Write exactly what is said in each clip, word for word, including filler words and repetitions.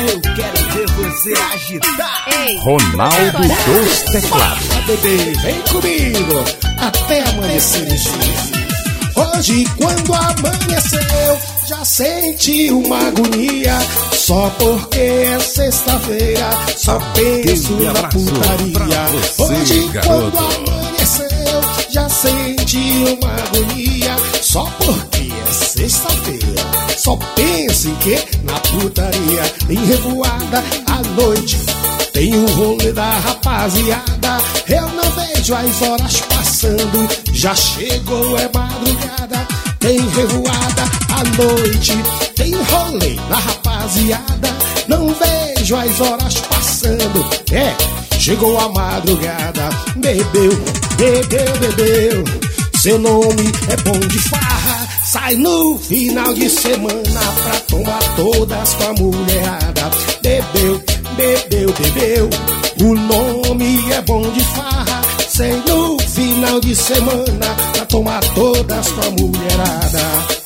Eu quero ver você agitar. Ei. Ronaldo dos Teclados. Ah, bebê, vem comigo até amanhecer esse dia. Hoje, quando amanheceu, já senti uma agonia. Só porque é sexta-feira, só penso Aquele na abraço putaria. pra você, Hoje, garoto. quando amanheceu, já senti uma agonia. Só porque é sexta-feira, só penso em que? Na putaria. Em revoada à noite, tem o rolê da rapaziada. Eu não vejo as horas passando, já chegou, é madrugada. Tem revoada à noite, tem rolê da rapaziada. Não vejo as horas passando, é, chegou a madrugada. Bebeu, bebeu, bebeu, seu nome é bom de farra. Sai no final de semana pra tomar todas com a mulherada. Bebeu, bebeu, bebeu, o nome é bom de farra. Sai no final de semana pra tomar todas com a mulherada.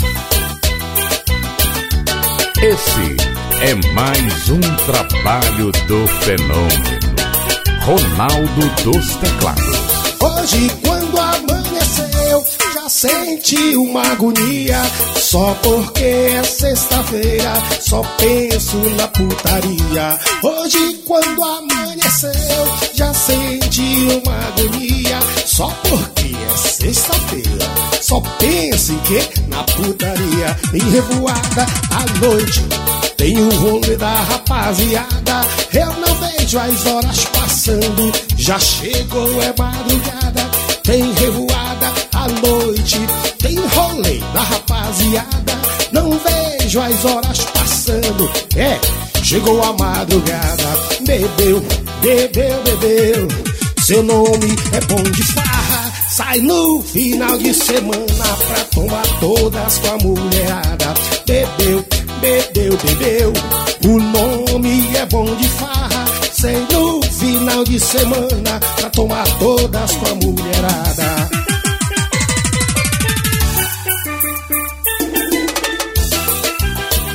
Esse é mais um trabalho do fenômeno Ronaldo dos Teclados. Hoje, quando amanheceu, já senti uma agonia. Só porque é sexta-feira, só penso na putaria. Hoje, quando amanheceu, já senti uma agonia. Só porque é sexta-feira, só penso em que? Na putaria. Em revoada à noite, tem o rolê da rapaziada. Eu não vejo as horas passando, já chegou, é madrugada. Tem revoada à noite, tem rolê da rapaziada. Não vejo as horas passando, é, chegou a madrugada. Bebeu, bebeu, bebeu, seu nome é bom de farra. Sai no final de semana pra tomar todas com a mulherada. Bebeu, bebeu, bebeu, o nome é bom de farra. Sai no final de semana pra tomar todas com a mulherada.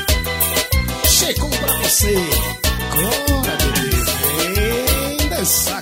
Chegou pra você, agora bebê, vem dançar.